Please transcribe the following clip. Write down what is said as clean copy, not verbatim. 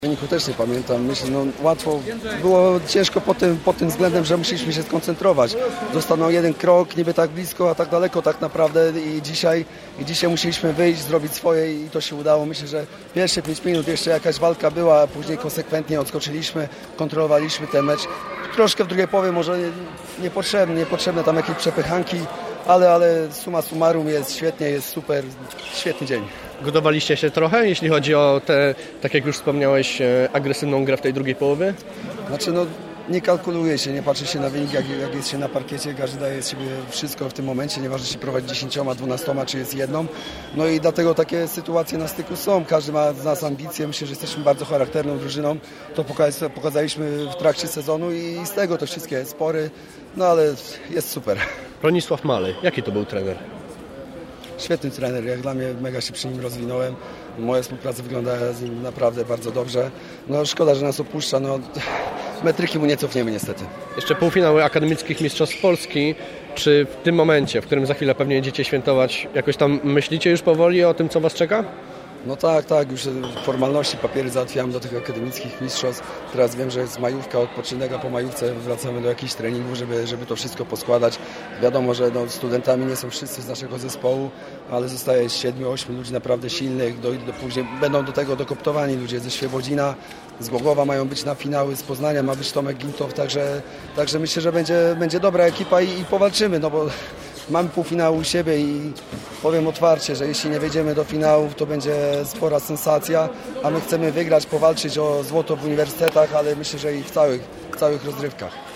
Wyniku też nie pamiętam. Myślę, łatwo było ciężko pod tym względem, że musieliśmy się skoncentrować. Został jeden krok, niby tak blisko, a tak daleko tak naprawdę i dzisiaj musieliśmy wyjść, zrobić swoje i to się udało. Myślę, że pierwsze 5 minut jeszcze jakaś walka była, a później konsekwentnie odskoczyliśmy, kontrolowaliśmy ten mecz. Troszkę w drugiej połowie może niepotrzebne tam jakieś przepychanki, ale summa summarum jest świetnie, jest super, świetny dzień. Godowaliście się trochę, jeśli chodzi o tę, tak jak już wspomniałeś, agresywną grę w tej drugiej połowie? Znaczy, nie kalkuluje się, nie patrzy się na wynik, jak jest się na parkiecie, każdy daje z siebie wszystko w tym momencie, nieważne czy prowadzi 10, 12, czy jest jedną. No i dlatego takie sytuacje na styku są, każdy ma z nas ambicje, myślę, że jesteśmy bardzo charakterną drużyną, to pokazaliśmy w trakcie sezonu i z tego to wszystkie spory, ale jest super. Bronisław Malej, jaki to był trener? Świetny trener, jak dla mnie mega się przy nim rozwinąłem. Moja współpraca wygląda z nim naprawdę bardzo dobrze. Szkoda, że nas opuszcza, metryki mu nie cofniemy niestety. Jeszcze półfinały akademickich mistrzostw Polski. Czy w tym momencie, w którym za chwilę pewnie jedziecie świętować, jakoś tam myślicie już powoli o tym, co was czeka? Tak, już formalności, papiery załatwiamy do tych akademickich mistrzostw. Teraz wiem, że jest majówka, odpoczynek, a po majówce wracamy do jakichś treningów, żeby to wszystko poskładać. Wiadomo, że studentami nie są wszyscy z naszego zespołu, ale zostaje 7-8 ludzi naprawdę silnych. Później będą do tego dokoptowani ludzie ze Świebodzina, z Głogowa mają być na finały, z Poznania ma być Tomek Gintow, także myślę, że będzie dobra ekipa i powalczymy, bo mamy półfinał u siebie i powiem otwarcie, że jeśli nie wejdziemy do finałów, to będzie spora sensacja, a my chcemy wygrać, powalczyć o złoto w uniwersytetach, ale myślę, że i w całych rozrywkach.